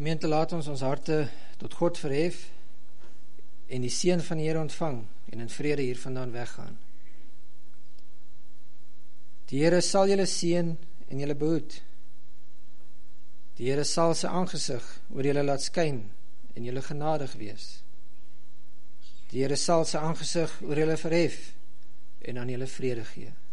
Gemeente, laat ons harte tot God verhef en die seën van die Here ontvang en in vrede hier vandaan weggaan. Die Here sal julle seën en julle behoed. Die Here sal sy aangesig oor julle laat skyn en julle genadig wees. Die Here sal sy aangesig oor julle verhef en aan julle vrede gee.